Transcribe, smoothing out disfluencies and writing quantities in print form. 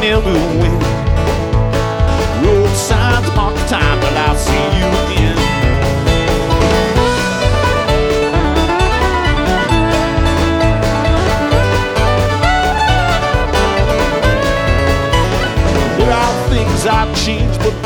never win. Road signs mark the time till I'll see you again. There are things I've changed, but